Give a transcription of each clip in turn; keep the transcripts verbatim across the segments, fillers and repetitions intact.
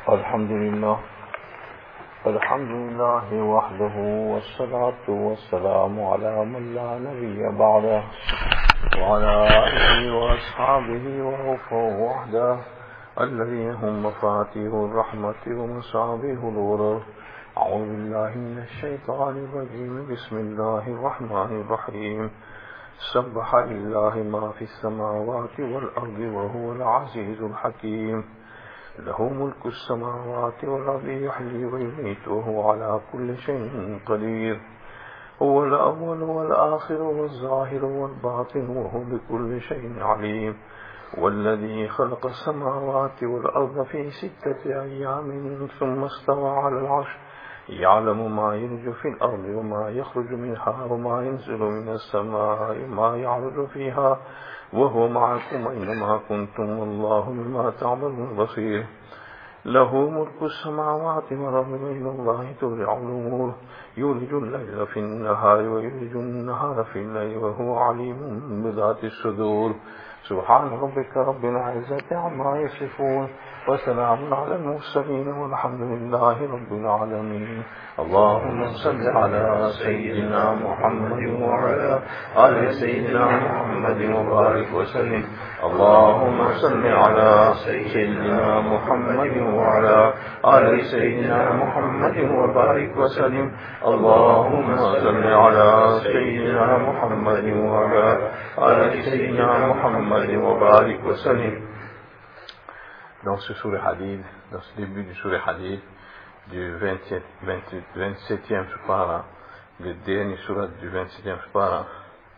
الحمد لله الحمد لله وحده والصلاة والسلام على من لا نبي بعده وعلى آله وأصحابه ووفوا وحده الذين هم مفاتيح الرحمة ومصابيح الغرر. أعوذ بالله من الشيطان الرجيم. بسم الله الرحمن الرحيم. سبح لله ما في السماوات والأرض وهو العزيز الحكيم. له ملك السماوات والأرض يحيي ويميت وهو على كل شيء قدير. هو الأول والآخر والظاهر والباطن وهو بكل شيء عليم. والذي خلق السماوات والأرض في ستة أيام ثم استوى على العرش يعلم ما يلج في الأرض وما يخرج منها وما ينزل من السماء ما يعرج فيها وهو معكم أينما كنتم والله بما تعملون بصير. له ملك السماوات والأرض وإلى الله ترجع الأمور. يولج الليل في النهار ويولج النهار في الليل وهو عليم بذات الصدور. سبحان ربك رب العزة عما يصفون وسلام على المرسلين والحمد لله رب العالمين. اللهم صل على سيدنا محمد وعلى آل سيدنا محمد وبارك وسلم. اللهم صل على سيدنا محمد وعلى آل سيدنا محمد وبارك وسلم. اللهم صل على سيدنا محمد وعلى آل سيدنا محمد وبارك وسلم. Dans ce sourate Hadid, dans ce début du sourate Hadid, du vingt-septième sourate, le dernier sourate du vingt-septième sourate,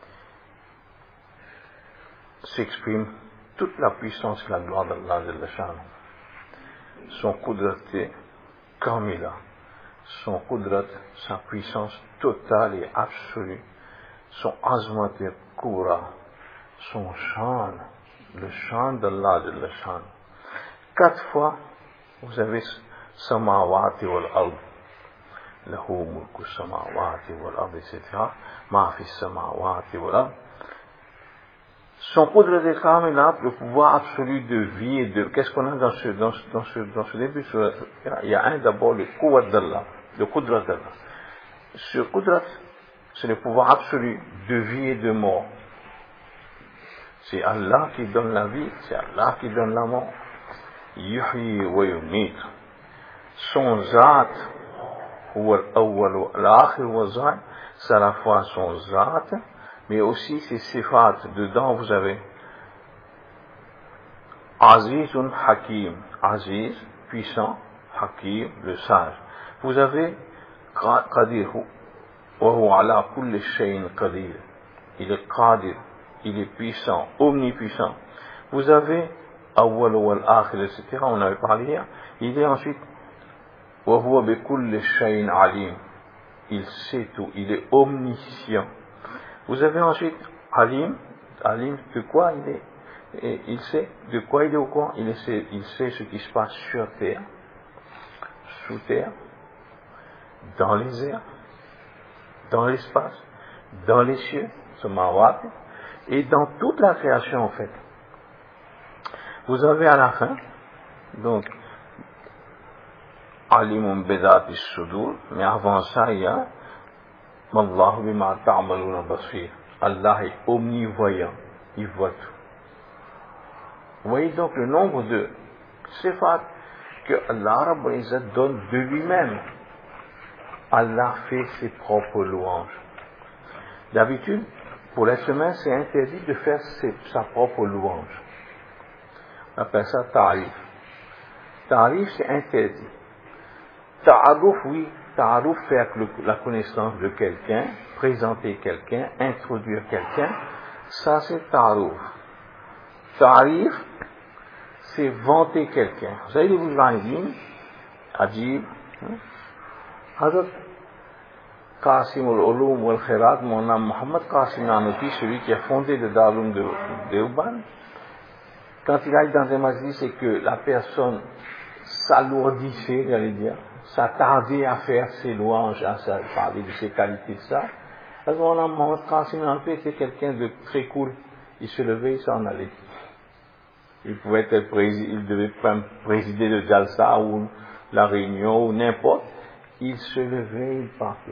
s'exprime toute la puissance et la gloire d'Allah Jalla Sha'nu. Son qudrat kamila, son qudrat, sa puissance totale et absolue, son azmat et kubra, son shan, le shan d'Allah Jalla Sha'nu. Quatre fois, vous avez samawati wal ard, lahu mulku samawati wal ard, et cetera. Ma fi samawati wal ard. Son qudrat et kamila, le pouvoir absolu de vie et de. Qu'est-ce qu'on a dans ce, dans ce, dans ce, dans ce début? Il y a un d'abord le quwwat d'Allah, le qudrat d'Allah. Ce qudrat, c'est le pouvoir absolu de vie et de mort. C'est Allah qui donne la vie, c'est Allah qui donne la mort. Yuhyi wa yumit. Son zat, huwa al-awwal wa al-akhir wa zat, c'est à la fois son zat, mais aussi ses sifat. Dedans, vous avez Azizun Hakim, Aziz, puissant, Hakim, le sage. Vous avez Qadir, wa huwa ala kulli shay'in qadir. Il est Qadir, il est puissant, omnipuissant. Vous avez Awwal wal akhir, et cetera. On avait parlé hier. Il est ensuite wa huwa bi kulli shay'in alim. Il sait tout, il est omniscient. Vous avez ensuite Alim, Alim de quoi il est, et il sait de quoi il est au courant. Il sait, il sait ce qui se passe sur terre, sous terre, dans les airs, dans l'espace, dans les cieux, samawat, et dans toute la création en fait. Vous avez à la fin, donc, Alimun Bedati Sudur, mais avant ça, il y a Wallahu bima ta'maluna basir. Allah est omnivoyant, il voit tout. Vous voyez donc le nombre de sifat que Allah Rabbul Izzat donne de lui-même. Allah fait ses propres louanges. D'habitude, pour l'être humain, c'est interdit de faire ses, sa propre louange. On appelle ça ta'arif. Ta'arif, c'est interdit. Ta'aruf, oui, ta'aruf, faire la connaissance de quelqu'un, présenter quelqu'un, introduire quelqu'un, ça c'est ta'aruf. Ta'arif, c'est vanter quelqu'un. Vous savez, les Bouzvanidines, Adjib, Hazrat Qasim al-Ulum wal-Khirat, mon nom Mohammed Qasim Nanouti, celui qui a fondé le Darul de Deoband, quand il aille dans un majlis, c'est que la personne s'alourdissait, j'allais dire, s'attardait à faire ses louanges, à parler de ses qualités de ça. Alors, on a Mohamed Qasim Nanouti était quelqu'un de très cool. Il se levait, il s'en allait. Il pouvait être président, il devait présider le Jalsa ou la réunion ou n'importe. Il se levait, il partait.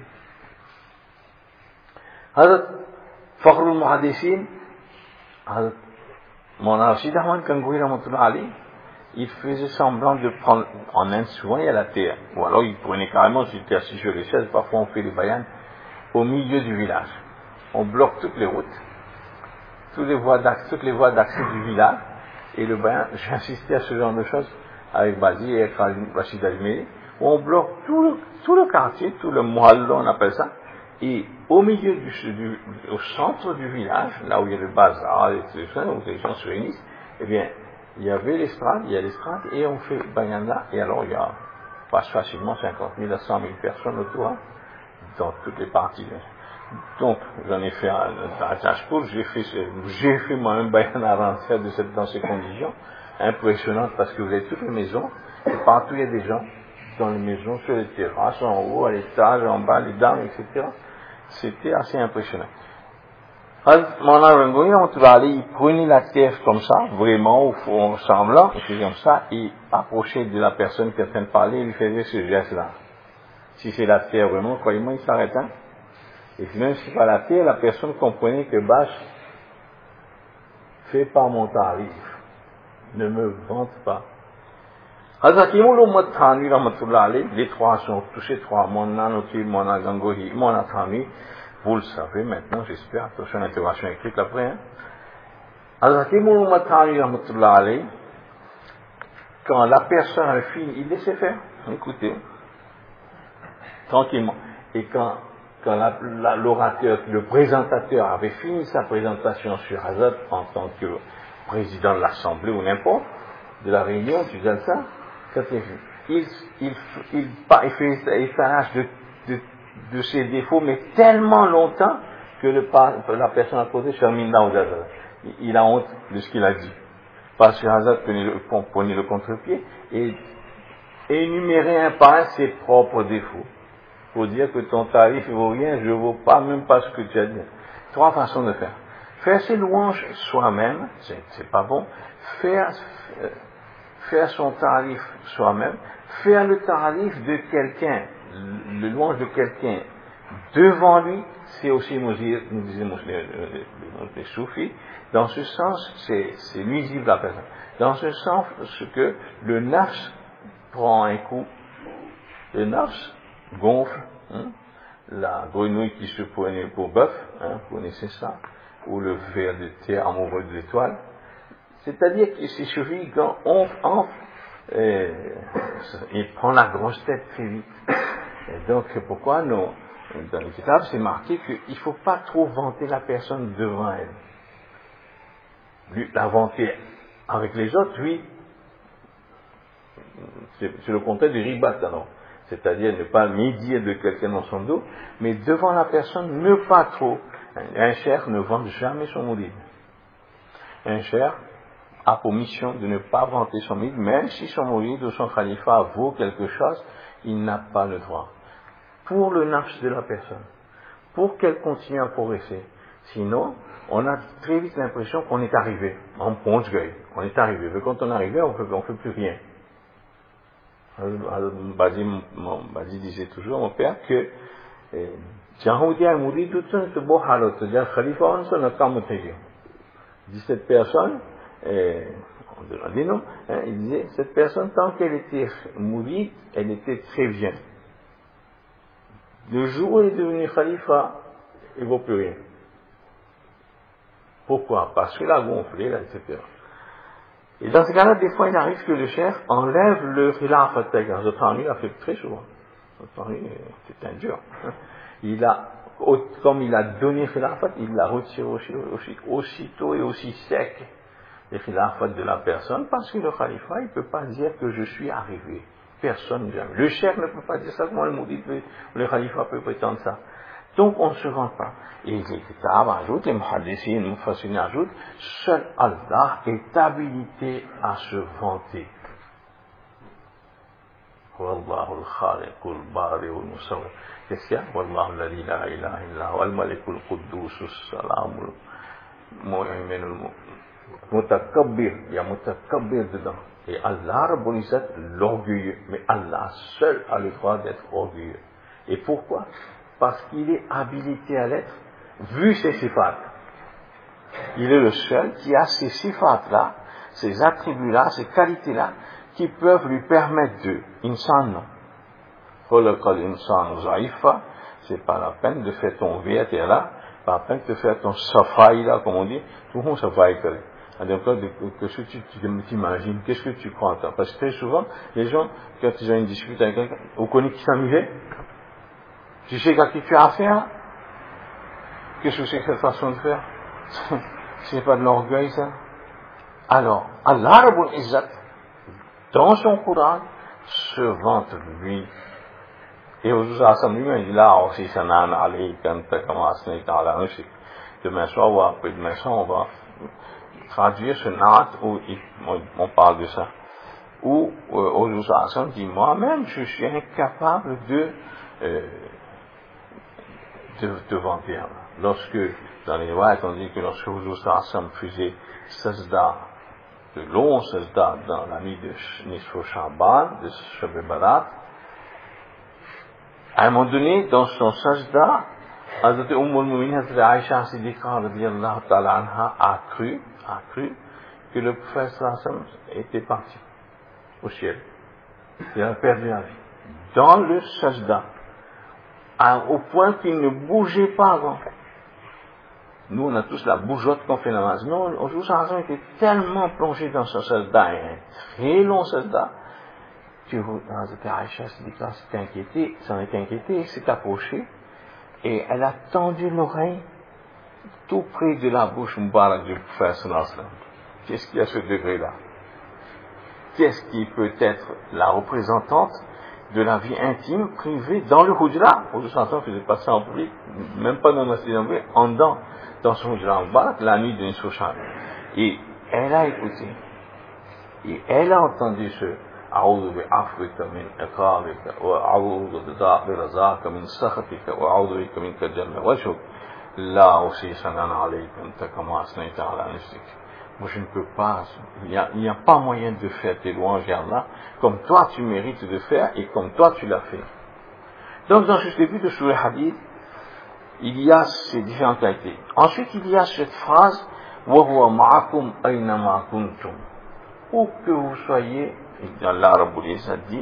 Hazrat Fakhrul Muhaddisin, Hazrat Mawlana Rashid Ahmad Gangohi Rahmatullah Ali, il faisait semblant de prendre, en Inde souvent il y a la terre, ou alors il prenait carrément, s'il était assis sur les chaises, parfois on fait les bayans, au milieu du village. On bloque toutes les routes, toutes les voies d'accès, toutes les voies d'accès du village, et le bayan, j'ai insisté à ce genre de choses avec Bazi et avec Rachid Ajmeri, où on bloque tout le, tout le quartier, tout le mohalla, on appelle ça, et au milieu du, du, au centre du village, là où il y a le bazar, où les gens se réunissent, eh bien, il y avait l'estrade, il y a l'estrade, et on fait bayan là, et alors il y a, passe facilement cinquante mille à cent mille personnes autour, hein, dans toutes les parties. Donc, j'en ai fait un, à Tajpour, j'ai fait, j'ai fait moi-même bayan avant-hier de cette, dans ces conditions, impressionnantes, parce que vous avez toutes les maisons, et partout il y a des gens, dans les maisons, sur les terrasses, en haut, à l'étage, en bas, les dames, et cetera. C'était assez impressionnant. Mon Rangoyi, il prenait la terre comme ça, vraiment, au fond, semblant, il faisait comme ça, et approchait de la personne qui est en train de parler, il lui faisait ce geste-là. Si c'est la terre, vraiment, croyez-moi, il s'arrête, hein. Et même si c'est pas la terre, la personne comprenait que Bâche, fais pas mon tarif, ne me vante pas. Les trois sont touchés, trois, mon Nanotil, mon Gangohi, mon Atami. Vous le savez maintenant, j'espère, attention à l'intervention écrite après. Hein. Quand la personne a fini, il laissait faire, écoutez, tranquillement. Et quand, quand la, la, l'orateur, le présentateur avait fini sa présentation sur Hazrat en tant que président de l'Assemblée ou n'importe, de la réunion, tu dis ça, quand il, il, il, il, il fait, il s'arrache de, de de ses défauts, mais tellement longtemps que le, la personne à côté se termine là au Hazrat. Il a honte de ce qu'il a dit. Parce que Hazrat prenait le, prenait le contre-pied et énumérait un par un ses propres défauts. Pour dire que ton tarif ne vaut rien, je ne vaux pas même pas ce que tu as dit. Trois façons de faire. Faire ses louanges soi-même, c'est, c'est pas bon. Faire, faire son tarif soi-même. Faire le tarif de quelqu'un, le louange de quelqu'un devant lui, c'est aussi, nous disons les soufis, dans ce sens, c'est, c'est nuisible à la personne. Dans ce sens, ce que le nafs prend un coup, le nafs gonfle, hein, la grenouille qui se prenait pour bœuf, hein, vous connaissez ça, ou le ver de terre amoureux de l'étoile. C'est-à-dire que c'est suffit quand on enfle, et, il prend la grosse tête très vite. Et donc, pourquoi non, dans le kitab, c'est marqué qu'il ne faut pas trop vanter la personne devant elle. Lui, la vanter avec les autres, oui, c'est, c'est le contraire du ribat, alors. C'est-à-dire ne pas médire de quelqu'un dans son dos, mais devant la personne, ne pas trop. Un cher ne vante jamais son moulid. Un cher a pour mission de ne pas vanter son moulid, même si son moulid ou son khalifa vaut quelque chose, il n'a pas le droit. Pour le nafs de la personne, pour qu'elle continue à progresser. Sinon, on a très vite l'impression qu'on est arrivé, en ponce gueule, on est arrivé. Mais quand on est arrivé, on ne fait plus rien. Badi, mon, Badi disait toujours, mon père, que dit cette personne, eh, on dit non, hein, il disait, cette personne, tant qu'elle était mouride, elle était très bien. Le jour où elle est devenue khalifa, il ne vaut plus rien. Pourquoi? Parce qu'il a gonflé, là, et cetera. Et dans ce cas-là, des fois, il arrive que le chef enlève le khilafat. Zotani l'a fait très souvent. Zotani, c'est un dur. Il a, comme il a donné khilafat, il l'a retiré aussi, aussi, aussitôt et aussi sec, le khilafat de la personne, parce que le khalifa, il ne peut pas dire que je suis arrivé. Personne jamais. Le chef ne peut pas dire ça, comment le maudit, le khalifa peut prétendre ça. Donc on ne se vante pas. Et les kitab ajoutent, les muhaddisines, les mufassirines ajoutent, seul Allah est habilité à se vanter. Wallahu al-khaliqu al-bari al-musawwir. Qu'est-ce qu'il y a? Wallahu alladhi la ilaha illa huwa al-maliku al-quddus as-salamu al-mu'min al-mu'min. Mutakabbir, il y a Mutakabbir dedans. Et Allah, Rabbul Izzat, l'orgueilleux. Mais Allah seul a le droit d'être orgueilleux. Et pourquoi? Parce qu'il est habilité à l'être, vu ses sifat. Il est le seul qui a ces sifat-là, ces attributs-là, ces qualités-là, qui peuvent lui permettre de, insan, khalaqal insan zaïfa, c'est pas la peine de faire ton V T là, pas la peine de faire ton safai là, comme on dit, tout le monde safai que qu'est-ce que tu t'imagines, qu'est-ce que tu crois, parce que très souvent, les gens, quand ils ont une dispute avec quelqu'un, vous connaissez qui s'amusait? Tu sais à qui tu as affaire? Qu'est-ce que c'est que cette façon de faire? C'est pas de l'orgueil, ça? Alors, Allah Rabbul Izzat, dans son Coran, se vante lui. Et au Zouza lui-même, il dit là aussi, ça n'a allé, quand tu as commencé à la musique. Demain soir ou après demain soir, on va traduire ce naat où il, on parle de ça. Où, euh, au Zouza dit, moi-même, je suis incapable de, euh, de, de vanter. Lorsque, dans les riwayat, on dit que lorsque Huzur sallam faisait sajda, de longs sajda dans la nuit de Nisfu Shaban, de Shab Barat, à un moment donné, dans son sajda, Hazrat Umm al-Mu'minin, Hazrat Aïcha Siddiqa radiyallahu ta'ala anha a cru, a cru que le prophète sallam était parti au ciel. Il a perdu la vie. Dans le sajda, au point qu'il ne bougeait pas avant. Nous, on a tous la bougeotte qu'on fait namaz. Mais on joue ça, on était tellement plongé dans ce sajda, un très long sajda, que Aïcha Siddiqa s'est inquiétée, s'en est inquiétée, s'est approchée, et elle a tendu l'oreille tout près de la bouche Moubarak du prophète sallallahu alayhi wa sallam. Qu'est-ce qu'il y a à ce degré-là? Qu'est-ce qui peut être la représentante de la vie intime, privée, dans le Hujra? Au Hujra, on ne faisait pas ça en public, même pas dans le masjid en public, en dedans, dans son Hujra Moubarak, la nuit de Nisfu Shaban. Et elle a écouté, et elle a entendu ce أعوذ بعفوك من عقابك وأعوذ برضاك من سخطك وأعوذ بك منك جل وجهك لا أحصي ثناء عليك أنت كما أثنيت على نفسك. Moi je ne peux pas, il n'y a, il n'y a pas moyen de faire tes louanges à Allah comme toi tu mérites de faire et comme toi tu l'as fait. Donc dans ce début de Surah Hadid, il y a ces différentes qualités. Ensuite il y a cette phrase وَهُوَ مَعَكُمْ أَيْنَمَا كُنْتُمْ. Où que vous soyez, et Allah Rabbul Izzat dit,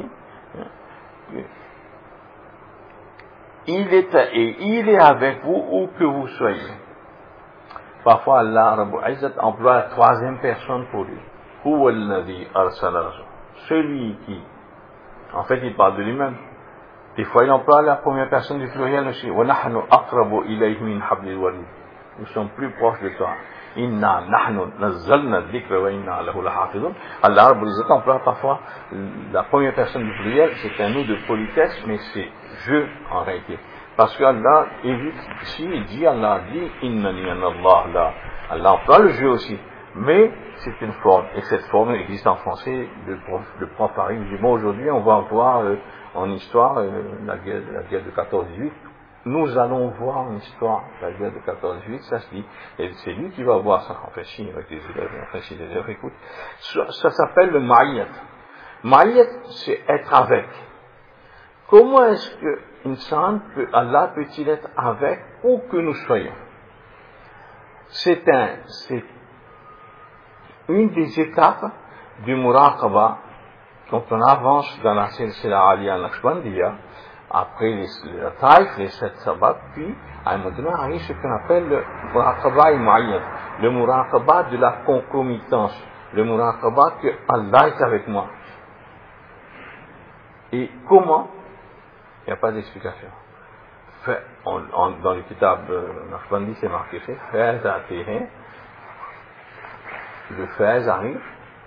il est, et il est avec vous où que vous soyez. Parfois Allah Rabbul Izzat emploie la troisième personne pour lui. Huwa alladhi arsala rasul. Celui qui, en fait il parle de lui-même. Des fois il emploie la première personne du pluriel aussi. Wa nahnu aqrabu ilayhi min hablil warid. Nous sommes plus proches de toi. Inna nahnu nazzalna dhikra wa inna lahu lahafidun. Allah Rabbul Izzat emploie parfois la première personne du pluriel, c'est un nom de politesse, mais c'est je en réalité. Parce que Allah évite, si il dit, Allah dit, innani Allah la. Allah emploie le je aussi. Mais c'est une forme, et cette forme existe en français, le prof, le prof arrive, il dit, bon aujourd'hui on va voir euh, en histoire euh, la, guerre, la guerre de quatorze dix-huit. Nous allons voir une histoire, la guerre de quatorze dix-huit, ça se dit, et c'est lui qui va voir ça, en fait, si, avec les élèves, enfin, si les élèves écoutent. Ça, ça s'appelle le ma'iyat. Ma'iyat, c'est être avec. Comment est-ce que insan peut, Allah peut-il être avec où que nous soyons? C'est un, c'est une des étapes du muraqaba, quand on avance dans la silsila aliya naqshbandiya, après les, les taïf, les sept sabbats, puis à un moment donné arrive ce qu'on appelle le muraqaba al-mu'ayyad, le muraqaba de la concomitance, le muraqaba que Allah est avec moi. Et comment? Il n'y a pas d'explication. Fait, on, on, dans le kitab euh, Naqshbandi, c'est marqué fait, faiz atihin, le faiz arrive,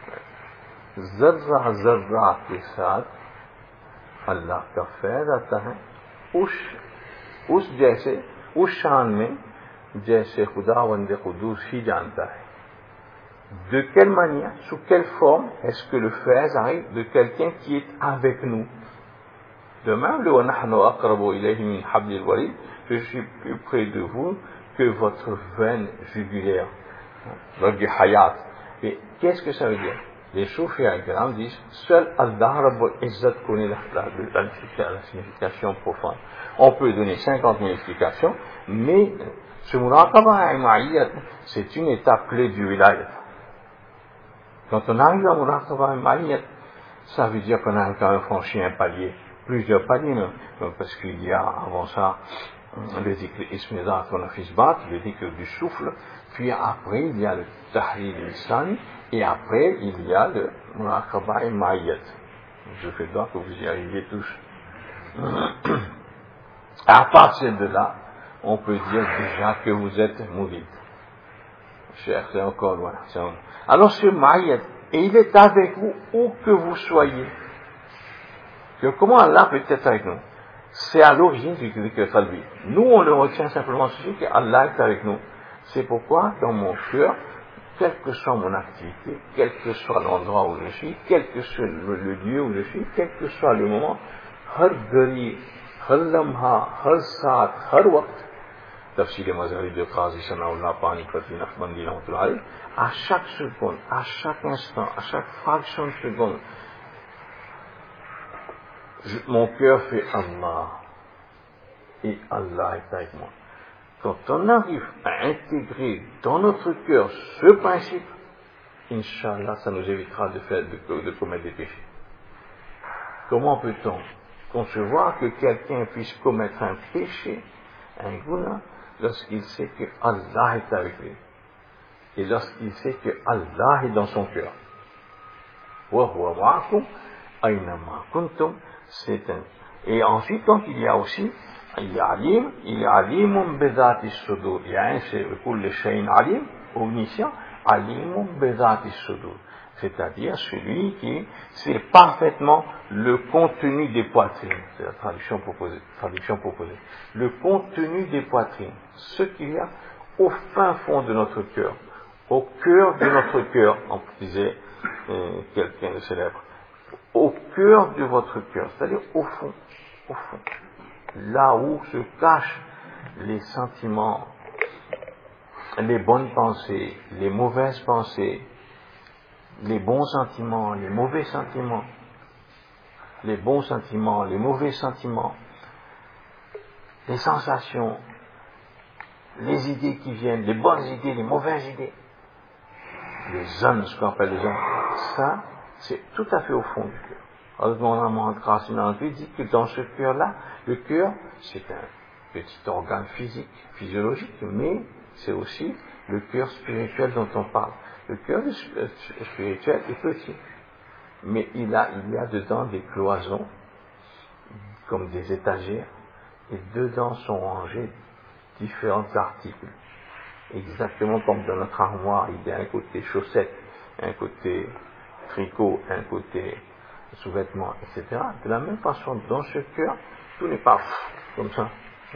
zarra zarra ke sath, अल्लाह का फैज आता है उस उस जैसे उस शान में जैसे खुदावंद कुदूस ही जानता है. De quelle manière, sous quelle forme est-ce que le faiz arrive de quelqu'un qui est avec nous? De même, le wa nahnu aqrabu ilayhi min hablil warid, je suis plus près de vous que votre veine jugulaire. Donc du hayat. Mais qu'est-ce que ça veut dire? Les soufis al-kiram disent seul Allah Rabbul Izzat connaît la, la, la, la, la signification profonde. On peut donner cinquante mille explications, mais ce muraqaba al-ma'iyyat, c'est une étape clé du wilayat. Quand on arrive à muraqaba al-ma'iyyat, ça veut dire qu'on a quand même franchi un palier, plusieurs paliers, même, parce qu'il y a avant ça le dhikr ismidat wa nafisbat, le dhikr du souffle, puis après il y a le tahrir lisan, et après il y a le muraqaba al-ma'iyyat. Je fais donc que vous y arriviez tous. À partir de là, on peut dire déjà que vous êtes mourid. Cher, c'est encore loin. C'est un... Alors ce maïyat, et il est avec vous où que vous soyez. Que comment Allah peut être avec nous? C'est à l'origine du dhikr qalbi. Nous, on le retient simplement ceci, que Allah est avec nous. C'est pourquoi, dans mon cœur, quelle que soit mon activité, quel que soit l'endroit où je suis, quel que soit le, le lieu où je suis, quel que soit le moment, har gari, har lamha, har saat, har waqt, tafsir mazhari de Qazi Sana'ullah Panipat Naqshbandi rahmatullahi alayh, à chaque seconde, à chaque instant, à chaque fraction de seconde, je, mon cœur fait Allah, et Allah est avec moi. Quand on arrive à intégrer dans notre cœur ce principe, Inch'Allah, ça nous évitera de, faire, de, de commettre des péchés. Comment peut-on concevoir que quelqu'un puisse commettre un péché, un guna, lorsqu'il sait que Allah est avec lui, et lorsqu'il sait que Allah est dans son cœur? Et ensuite, donc, il y a aussi il y a alim, il y a alimun bedati sudur. Il y a un, c'est le kull shayin alim, omniscient, alimun bedati sudur. C'est-à-dire celui qui sait parfaitement le contenu des poitrines. C'est la traduction proposée. Traduction proposée. Le contenu des poitrines. Ce qu'il y a au fin fond de notre cœur. Au cœur de notre cœur, on disait euh, quelqu'un de célèbre. Au cœur de votre cœur. C'est-à-dire au fond. Au fond. Là où se cachent les sentiments, les bonnes pensées, les mauvaises pensées, les bons sentiments, les mauvais sentiments, les bons sentiments, les mauvais sentiments, les sensations, les idées qui viennent, les bonnes idées, les mauvaises idées, les zones, ce qu'on appelle les zones, ça, c'est tout à fait au fond du cœur. Alors, mon amant Krasina dit que dans ce cœur-là, le cœur, c'est un petit organe physique, physiologique, mais c'est aussi le cœur spirituel dont on parle. Le cœur spirituel est petit, mais il, a, il y a dedans des cloisons, comme des étagères, et dedans sont rangés différents articles. Exactement comme dans notre armoire, il y a un côté chaussettes, un côté tricot, un côté sous-vêtements, et cetera. De la même façon, dans ce cœur, tout n'est pas comme ça.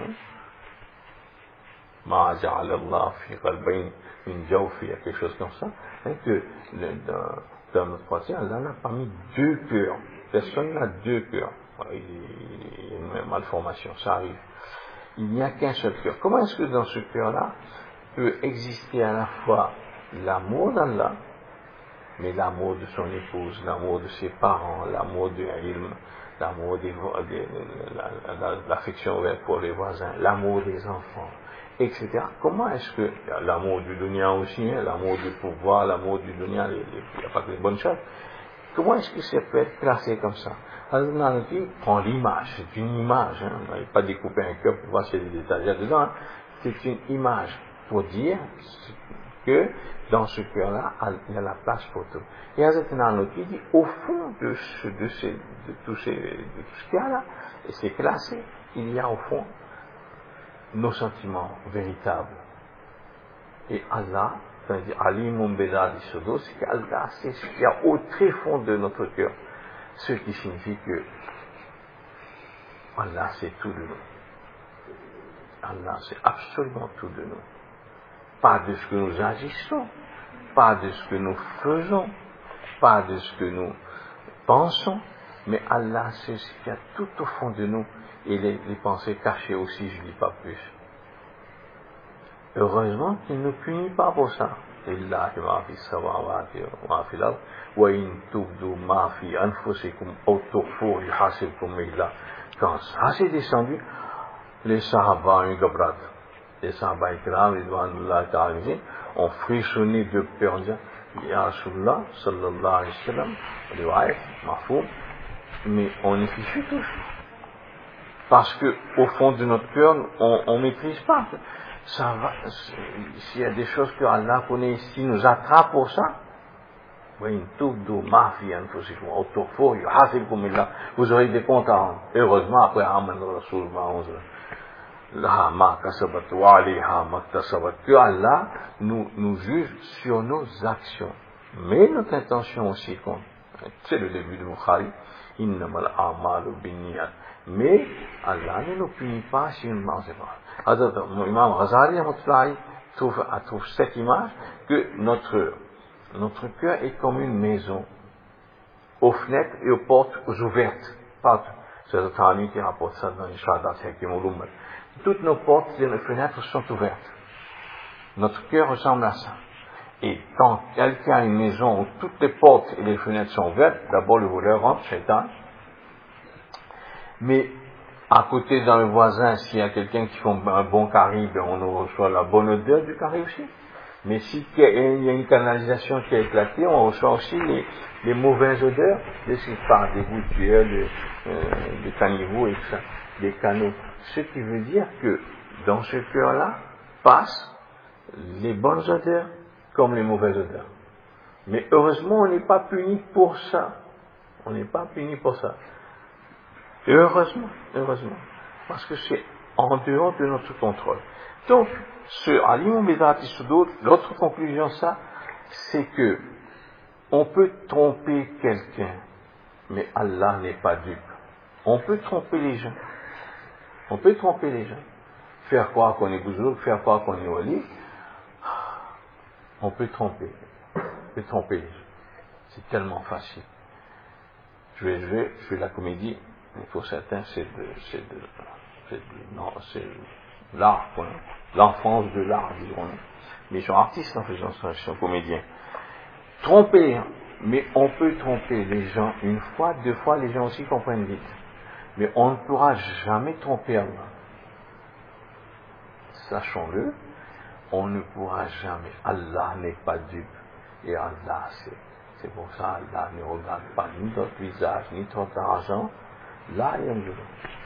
Ma ja'alallah fi qalbayn min jawfi, il y a quelque chose comme ça. Et que dans, dans notre pratique, Allah n'a pas mis deux cœurs. Personne n'a deux cœurs. Il y a une malformation, ça arrive. Il n'y a qu'un seul cœur. Comment est-ce que dans ce cœur-là peut exister à la fois l'amour d'Allah, mais l'amour de son épouse, l'amour de ses parents, l'amour du ilm, l'amour des, des, l'affection pour les voisins, l'amour des enfants, et cetera. Comment est-ce que l'amour du dunya aussi, hein, l'amour du pouvoir, l'amour du dunya, il n'y a pas que les bonnes choses. Comment est-ce que ça peut être classé comme ça? Alors, prend l'image, c'est une image, hein, on n'avait pas découpé un cœur pour voir s'il y a des étagères dedans, hein. C'est une image pour dire que dans ce cœur-là, il y a la place pour tout. Et Hazrat Nanaki dit, au fond de, ce, de, ces, de, tout, ces, de tout ce qu'il y a là, et c'est classé, il y a au fond nos sentiments véritables. Et Allah, ça veut dire Alimum Bedadi Sodo, c'est qu'Allah, c'est ce qu'il y a au très fond de notre cœur. Ce qui signifie que Allah, c'est tout de nous. Allah, c'est absolument tout de nous. Pas de ce que nous agissons, pas de ce que nous faisons, pas de ce que nous pensons, mais Allah sait ce qu'il y a tout au fond de nous et les, les pensées cachées aussi, je ne dis pas plus. Heureusement qu'il ne punit pas pour ça. lillahi ma fi samawati wa ma fi al-ard wa in tubdu ma fi anfusikum aw tukhfuhu yuhasibkum billah. Quand ça s'est descendu, les sahaba ont eu gabrat. Les sahaba ikram, ridwanullah ta'ala, ont frissonné de peur en disant Ya Rasulullah, sallallahu alayhi wa sallam, riwayat, mahfoum, mais on est fichu tous. Parce que, au fond de notre cœur, on ne maîtrise pas. Ça va, s'il y a des choses que Allah connaît ici, nous attrape pour ça, vous aurez des comptes à rendre. Heureusement, après, que Allah nous, nous juge sur nos actions. Mais notre intention aussi compte. C'est le début de Bukhari. Innamal a'malu binniyat. Mais Allah ne nous punit pas si nous ne mangeons pas. Imam Ghazali trouve, trouve cette image que notre, notre cœur est comme une maison aux fenêtres et aux portes ouvertes. Partout. C'est le Tani qui rapporte ça dans les Shahadat Hakim Ulum. Toutes nos portes et nos fenêtres sont ouvertes. Notre cœur ressemble à ça. Et quand quelqu'un a une maison où toutes les portes et les fenêtres sont ouvertes, d'abord le voleur rentre, Shaitan. Mais à côté, dans le voisin, s'il y a quelqu'un qui fait un bon curry, ben on reçoit la bonne odeur du curry aussi. Mais s'il y a une canalisation qui a éclaté, on reçoit aussi les, les mauvaises odeurs, des par des gouttières, des, euh, des caniveaux et tout ça, des canaux. Ce qui veut dire que dans ce cœur-là passent les bonnes odeurs comme les mauvaises odeurs. Mais heureusement, on n'est pas puni pour ça. On n'est pas puni pour ça. Heureusement, heureusement. Parce que c'est en dehors de notre contrôle. Donc, ce Alim Bidrati Sudur, l'autre conclusion, ça, c'est que on peut tromper quelqu'un, mais Allah n'est pas dupe. On peut tromper les gens. On peut tromper les gens. Faire croire qu'on est Bouzouk, faire croire qu'on est Wali. On peut tromper. On peut tromper les gens. C'est tellement facile. Je vais jouer, je fais la comédie, mais pour certains, c'est de, c'est de, c'est de, non, c'est l'art, quoi. L'enfance de l'art, dirons-nous. Mais ils sont artistes en faisant ça, ils sont comédiens. Tromper, mais on peut tromper les gens une fois, deux fois, les gens aussi comprennent vite. Mais on ne pourra jamais tromper Allah. Sachons-le, on ne pourra jamais. Allah n'est pas dupe. Et Allah, c'est, c'est pour ça Allah ne regarde pas ni notre visage, ni notre argent. Là, il y a une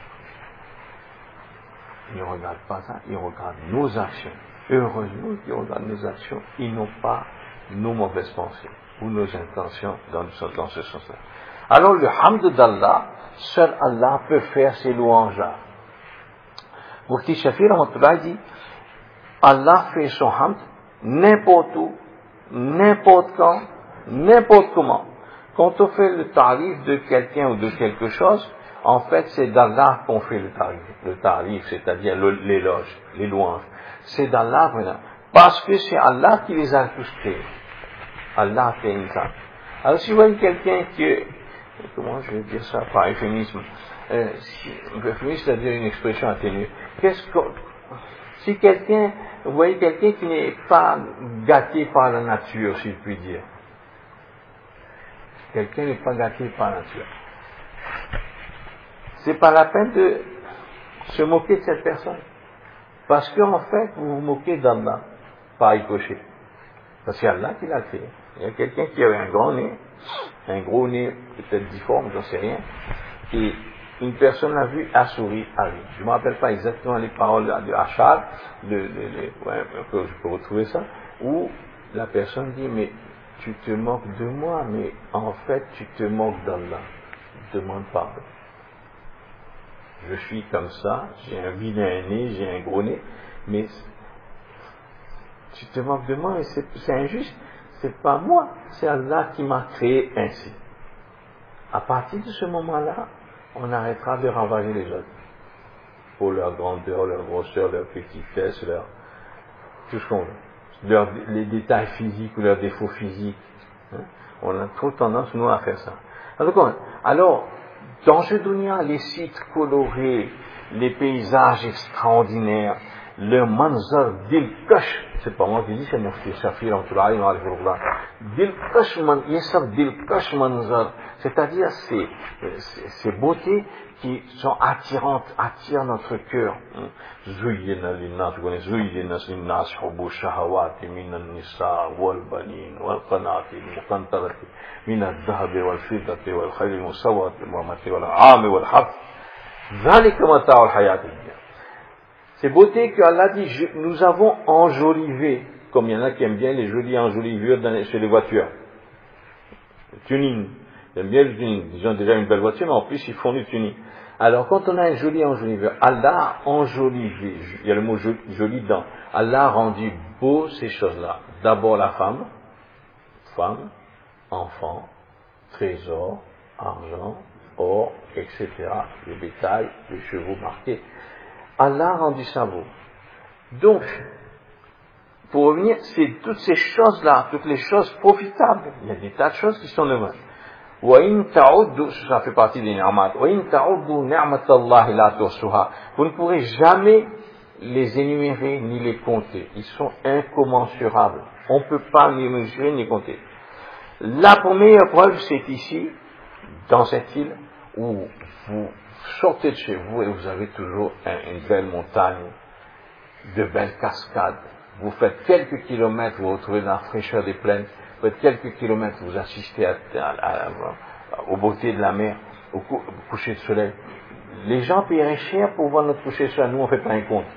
Il ne regarde pas ça, il regarde nos actions. Heureusement qu'il regarde nos actions, ils n'ont pas nos mauvaises pensées ou nos intentions dans, dans ce sens-là. Alors le hamd d'Allah, seul Allah peut faire ces louanges-là. Mufti Shafi Rahmatullah dit, Allah fait son hamd n'importe où, n'importe quand, n'importe comment. Quand on fait le tarif de quelqu'un ou de quelque chose, en fait, c'est d'Allah qu'on fait le tarif, le tarif, c'est-à-dire le, l'éloge, les louanges. C'est d'Allah vraiment. Parce que c'est Allah qui les a tous créés. Allah fait une ça. Alors si vous voyez quelqu'un qui, comment je vais dire ça par euphémisme, euh, si, euphémisme, c'est-à-dire une expression atténuée. Qu'est-ce que, si quelqu'un, vous voyez quelqu'un qui n'est pas gâté par la nature, si je puis dire. Quelqu'un n'est pas gâté par la nature. C'est pas la peine de se moquer de cette personne. Parce qu'en fait, vous vous moquez d'Allah, par Ikoché. Parce que c'est Allah qui l'a créé. Il y a quelqu'un qui avait un grand nez, un gros nez, peut-être difforme, j'en sais rien, et une personne l'a vu, a souri à lui. Je ne me rappelle pas exactement les paroles de Hachad, de, de, de, ouais, je peux retrouver ça, où la personne dit, mais tu te moques de moi, mais en fait, tu te moques d'Allah. Demande pardon. Je suis comme ça, j'ai un vilain nez, j'ai un gros nez, mais tu te moques de moi, et c'est, c'est injuste. C'est pas moi, c'est Allah qui m'a créé ainsi. À partir de ce moment-là, on arrêtera de ravager les autres. Pour leur grandeur, leur grosseur, leur petitesse, leur, tout ce qu'on veut. Leur, les détails physiques ou leurs défauts physiques. Hein? On a trop tendance, nous, à faire ça. Alors, alors dans ce dunya, les sites colorés, les paysages extraordinaires, le manzar dil kash, c'est pas moi qui dis, c'est Mufti Shafi rahmatullahi wa alayhi, dil kash man, yasab dil kash manzar, c'est-à-dire ces, ces, ces beautés qui sont attirantes, attirent notre cœur. Zuyyina linnas, tu connais, Zuyyina linnas hubbu shahawati minan nisa wal banin wal qanati muqantarati min al-dhahabi wal fiddati wal khayli al-musawwati wal mati wal aami wal harth. Dhalika mata'u al-hayat ad-dunya. Ces beautés que Allah dit, je, nous avons enjolivé, comme il y en a qui aiment bien les jolies enjolivures dans les, chez les voitures. Le tuning. Ils aiment bien le tuning. Ils ont déjà une belle voiture, mais en plus ils font du tuning. Alors quand on a un joli enjoliveur, Allah a enjolivé, il y a le mot joli, joli dedans, Allah a rendu beau ces choses-là. D'abord la femme, femme, enfant, trésor, argent, or, et cetera. Le bétail, les chevaux marqués. Allah a rendu ça beau. Donc, pour revenir, c'est toutes ces choses-là, toutes les choses profitables. Il y a des tas de choses qui sont neuves. Ça fait partie des ni'mat. Vous ne pourrez jamais les énumérer ni les compter. Ils sont incommensurables. On ne peut pas les mesurer ni compter. La première preuve, c'est ici, dans cette île, où vous sortez de chez vous et vous avez toujours une belle montagne, de belles cascades. Vous faites quelques kilomètres, vous vous retrouvez dans la fraîcheur des plaines. Vous faites quelques kilomètres, vous assistez à, à, à, à, aux beautés de la mer, au, cou, au coucher de soleil. Les gens paieraient cher pour voir notre coucher de soleil. Nous, on ne fait pas un compte.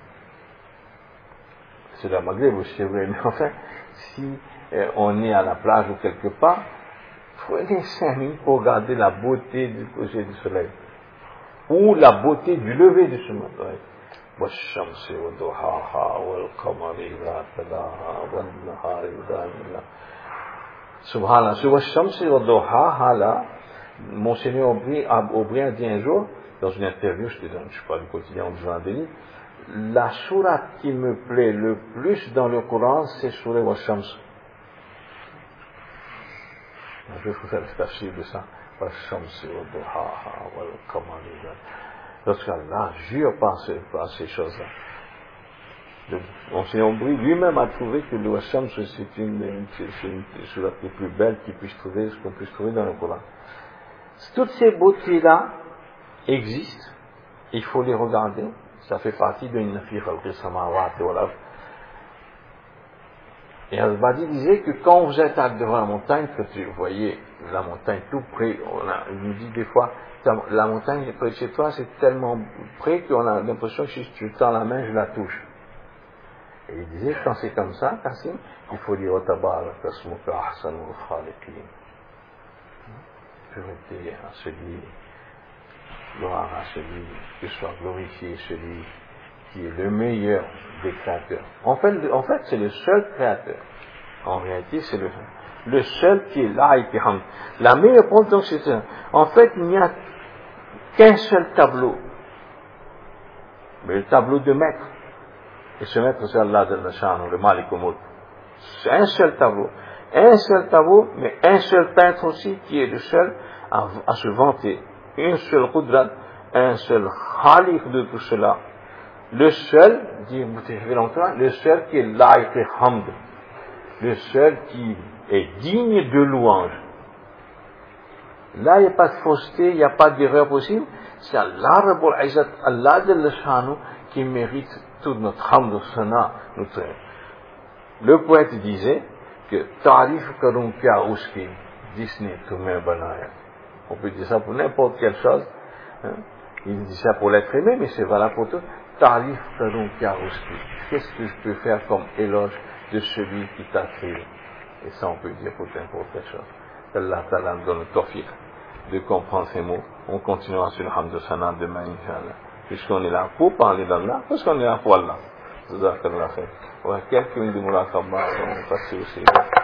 C'est la Maghreb aussi, c'est vrai. Mais enfin, si euh, on est à la plage ou quelque part, prenez cinq minutes pour regarder la beauté du coucher du soleil. Ou la beauté du lever du soleil. والشمس وضحاها والقمر إذا تلاها والنهار إذا جلاها. Subhanallah. Sur والشمس وضحاها là, Monseigneur Aubry, Aubry a dit un jour, dans une interview, je ne suis pas du quotidien du journal Déni, la sourate qui me plaît le plus dans le Coran, c'est Sourate Wash-Shams. Je vais vous faire le tafsir de ça. والشمس وضحاها والقمر إذا. Lorsqu'Allah jure par, ce, par ces choses-là. Monseigneur Aubry lui-même a trouvé que le Wash-Shams c'est une, une, une, une sourate les plus belles qu'il puisse trouver, ce qu'on puisse trouver dans le Coran. Toutes ces beautés-là existent, il faut les regarder, ça fait partie d'une fi khalqi samawati wal ard. Et Al-Badi disait que quand vous êtes devant la montagne, que vous voyez la montagne tout près, on a, il nous dit des fois, la montagne près de chez toi, c'est tellement près qu'on a l'impression que si tu tends la main, je la touche. Et il disait, quand c'est comme ça, Kassim, il faut dire, Tabarak asmuka ahsanul khaliqin. Pureté à celui, gloire à celui qui soit glorifié, celui qui est le meilleur des créateurs. En fait, en fait c'est le seul créateur. En réalité, c'est le, le seul qui est là et qui hamd. La meilleure preuve, donc, c'est ça. En fait, il n'y a qu'un seul tableau. Mais le tableau de maître. Et ce maître, c'est Allah de Nashanu, le Malik al-Mulk. C'est un seul tableau. Un seul tableau, mais un seul peintre aussi, qui est le seul à, à se vanter. Une seule Qudrat, un seul Khaliq de tout cela. Le seul, dit Moutefil, le seul qui est là et qui est hamd. Le seul qui est digne de louange. Là, il n'y a pas de fausseté, il n'y a pas d'erreur possible. C'est Allah Rabbul Izzat, Allah Jalla Shanu, qui mérite toute notre hamd, sana, notre. Le poète disait que Tarif karum kya uski, Disney tumhe banaya. On peut dire ça pour n'importe quelle chose. Hein. Il dit ça pour l'être aimé, mais c'est valable pour tout. Tarif karum kya uski. Qu'est-ce que je peux faire comme éloge de celui qui t'a créé? Et ça, on peut dire pour n'importe quelle chose. Allah Ta'ala nous donne le tawfiq de comprendre ces mots. On continuera sur le hamd sana demain, Inch'Allah. Puisqu'on est là pour parler d'Allah, parce qu'on est là pour Allah. Jazakallah khair. Ouais, quelqu'un de Muraqabah, on va passer aussi.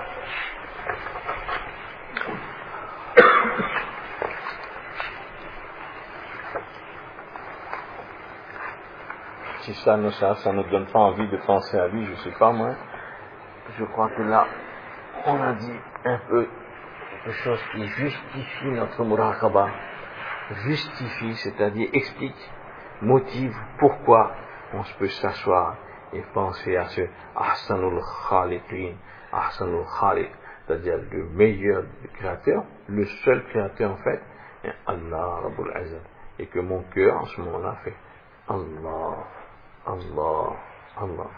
Si ça ne ça, ça ne donne pas envie de penser à lui, je sais pas moi. Je crois que là, on a dit un peu quelque chose qui justifie notre Muraqabah. Justifie, c'est-à-dire explique, motive pourquoi on peut s'asseoir et penser à ce Ahsanul Khaliqin, Ahsanul Khaliq, c'est-à-dire le meilleur créateur, le seul créateur en fait, est Allah Rabbul Izzat. Et que mon cœur en ce moment-là fait Allah, Allah, Allah.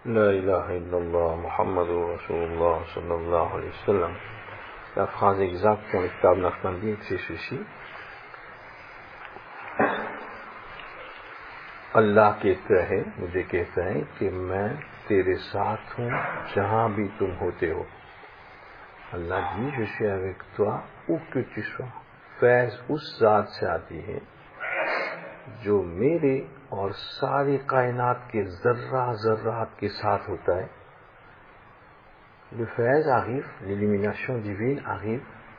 La ilaha illallah Muhammadur Rasulullah sallallahu alayhi wa sallam. La phrase exacte dans le Kitab Naqshbandi, c'est ceci. अल्लाह कहता है, मुझे कहता है कि मैं तेरे साथ हूँ जहां भी तुम होते हो. अल्लाह dit, je suis avec toi où que tu sois. Faiz उस जात से आती है जो मेरे और सारी कायनात के जर्रा जर्रात के साथ होता है. Le faiz arrive, l'illumination divine arrive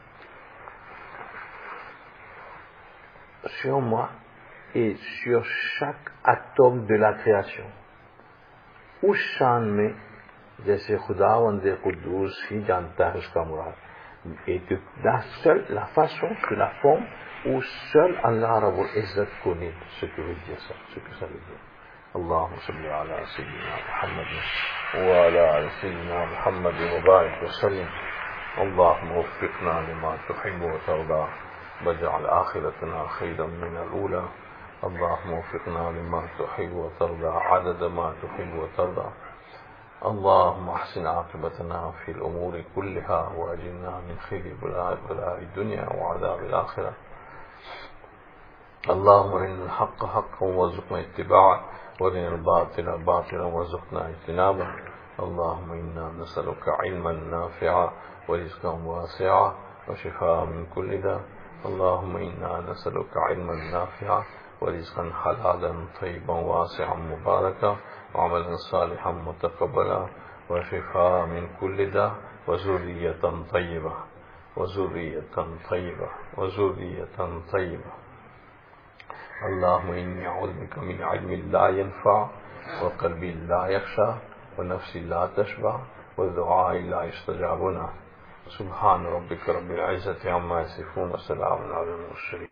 sur moi et sur chaque atome de la création. उस शान में जैसे खुदावंद कुद्दूस ही जानता है उसका मुराद. Et de la seule, la façon, de la forme où seul Allah Rabbul Izzat connaît ce que veut dire ça, ce que ça veut dire. Allahumma salli ala sayyidina Muhammad wa ala ali sayyidina Muhammad wa barik wa sallim. Allahumma waffiqna lima tuhibbu wa tarda waj'al akhiratana khayran min al-ula. Allahumma waffiqna lima tuhibbu wa tarda adada ma tuhibbu wa tarda. اللهم احسن عاقبتنا في الأمور كلها وأجرنا من خزي بلاء الدنيا وعذاب الآخرة. اللهم أرنا الحق حقا وارزقنا اتباعه وأرنا الباطل باطلا وارزقنا اجتنابه. اللهم إنا نسألك علما نافعا ورزقا واسعا وشفاء من كل داء. اللهم إنا نسألك علما نافعا ورزقا حلالا طيبا واسعا مباركا وعملا صالحا متقبلا وشفاء من كل داء وذرية طيبة وذرية طيبة وذرية طيبة. اللهم إني أعوذ بك من علم لا ينفع وقلب لا يخشى ونفس لا تشبع ودعاء لا يستجاب له. سبحان ربك رب العزة عما يصفون وسلام على المرسلين.